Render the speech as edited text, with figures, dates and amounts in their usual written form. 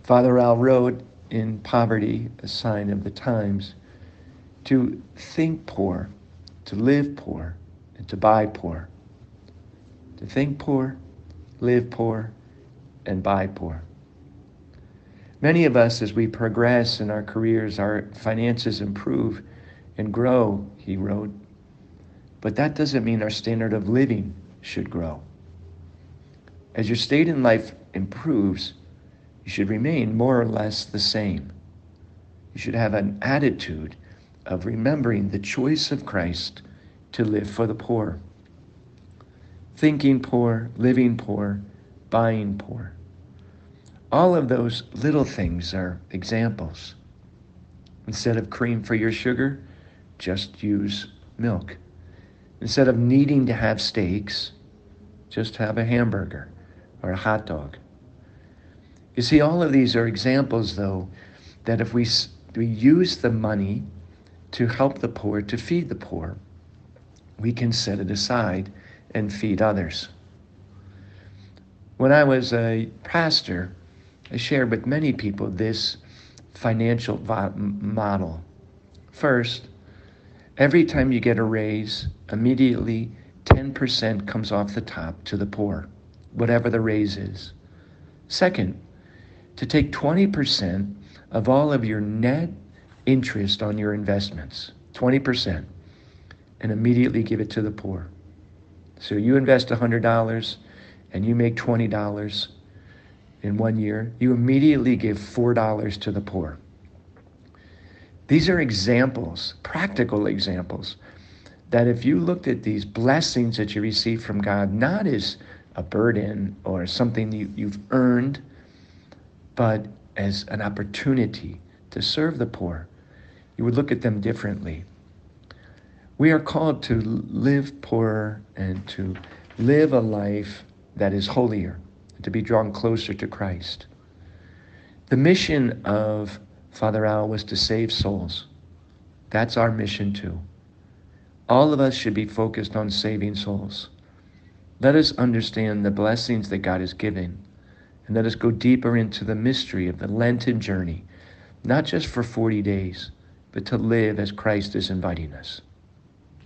Father Al wrote in Poverty, a Sign of the Times, to think poor, to live poor, and to buy poor. To think poor, live poor, and buy poor. Many of us, as we progress in our careers, our finances improve and grow, he wrote, but that doesn't mean our standard of living should grow. As your state in life improves, you should remain more or less the same. You should have an attitude of remembering the choice of Christ to live for the poor. Thinking poor, living poor, buying poor. All of those little things are examples. Instead of cream for your sugar, just use milk. Instead of needing to have steaks, just have a hamburger or a hot dog. You see, all of these are examples, though, that if we use the money to help the poor, to feed the poor, we can set it aside and feed others. When I was a pastor, I shared with many people this financial model. First, every time you get a raise, immediately 10% comes off the top to the poor, whatever the raise is. Second, to take 20% of all of your net interest on your investments, 20%, and immediately give it to the poor. So you invest $100 and you make $20 in 1 year, you immediately give $4 to the poor. These are examples, practical examples, that if you looked at these blessings that you receive from God, not as a burden or something you've earned, but as an opportunity to serve the poor, you would look at them differently. We are called to live poorer and to live a life that is holier, to be drawn closer to Christ. The mission of Father Al was to save souls. That's our mission too. All of us should be focused on saving souls. Let us understand the blessings that God has given, and let us go deeper into the mystery of the Lenten journey, not just for 40 days, but to live as Christ is inviting us.